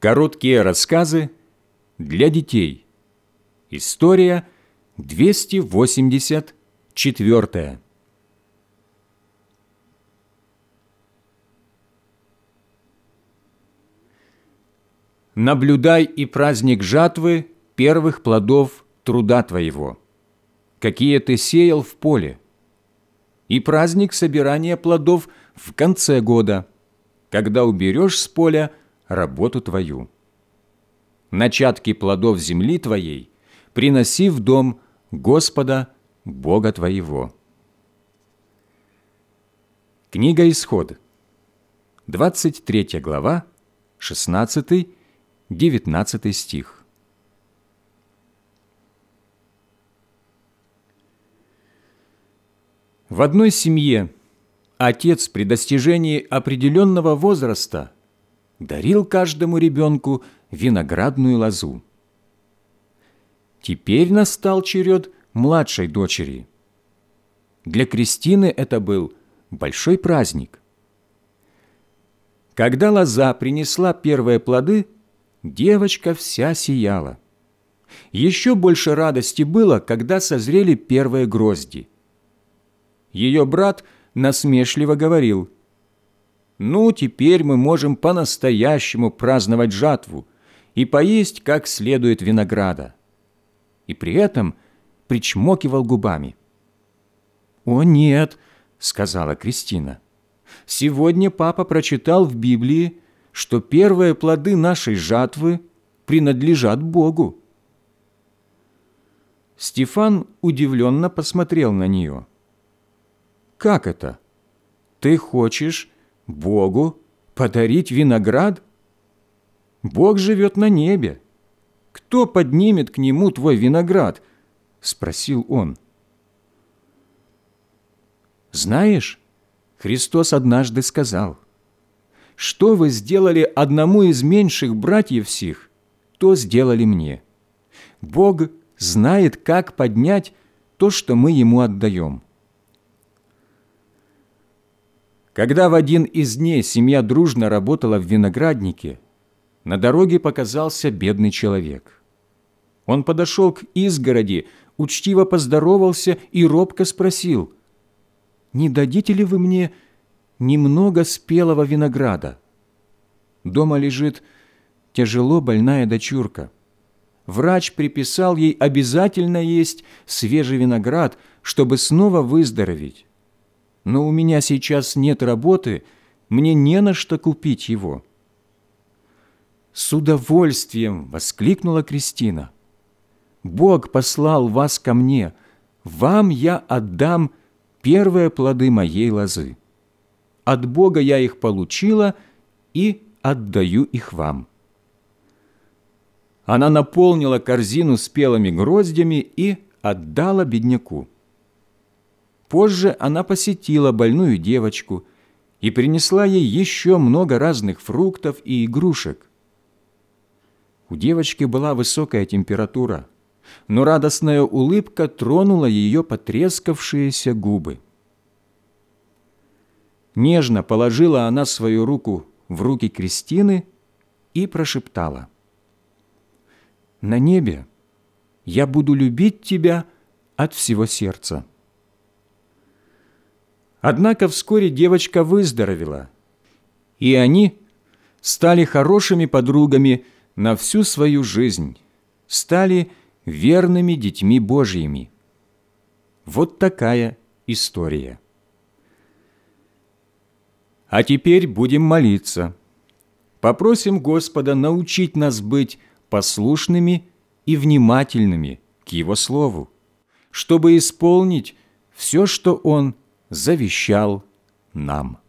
Короткие рассказы для детей. История 284. Наблюдай и праздник жатвы первых плодов труда твоего, какие ты сеял в поле, и праздник собирания плодов в конце года, когда уберешь с поля работу твою. Начатки плодов земли твоей приноси в дом Господа Бога твоего. Книга Исход, 23 глава, 16-19 стих. В одной семье отец при достижении определенного возраста дарил каждому ребенку виноградную лозу. Теперь настал черед младшей дочери. Для Кристины это был большой праздник. Когда лоза принесла первые плоды, девочка вся сияла. Еще больше радости было, когда созрели первые грозди. Ее брат насмешливо говорил: «Ну, теперь мы можем по-настоящему праздновать жатву и поесть как следует винограда». И при этом причмокивал губами. «О, нет», — сказала Кристина, — «сегодня папа прочитал в Библии, что первые плоды нашей жатвы принадлежат Богу». Стефан удивленно посмотрел на нее. «Как это? Ты хочешь Богу подарить виноград? Бог живет на небе. Кто поднимет к Нему твой виноград?» – спросил он. «Знаешь, Христос однажды сказал: «Что вы сделали одному из меньших братьев сих, то сделали мне». Бог знает, как поднять то, что мы Ему отдаем. Когда в один из дней семья дружно работала в винограднике, на дороге показался бедный человек. Он подошел к изгороди, учтиво поздоровался и робко спросил: «Не дадите ли вы мне немного спелого винограда? Дома лежит тяжело больная дочурка. Врач приписал ей обязательно есть свежий виноград, чтобы снова выздороветь. Но у меня сейчас нет работы, мне не на что купить его». «С удовольствием!» – воскликнула Кристина. «Бог послал вас ко мне, вам я отдам первые плоды моей лозы. От Бога я их получила и отдаю их вам». Она наполнила корзину спелыми гроздями и отдала бедняку. Позже она посетила больную девочку и принесла ей еще много разных фруктов и игрушек. У девочки была высокая температура, но радостная улыбка тронула ее потрескавшиеся губы. Нежно положила она свою руку в руки Кристины и прошептала: «На небе я буду любить тебя от всего сердца». Однако вскоре девочка выздоровела, и они стали хорошими подругами на всю свою жизнь, стали верными детьми Божьими. Вот такая история. А теперь будем молиться. Попросим Господа научить нас быть послушными и внимательными к Его Слову, чтобы исполнить все, что Он завещал нам.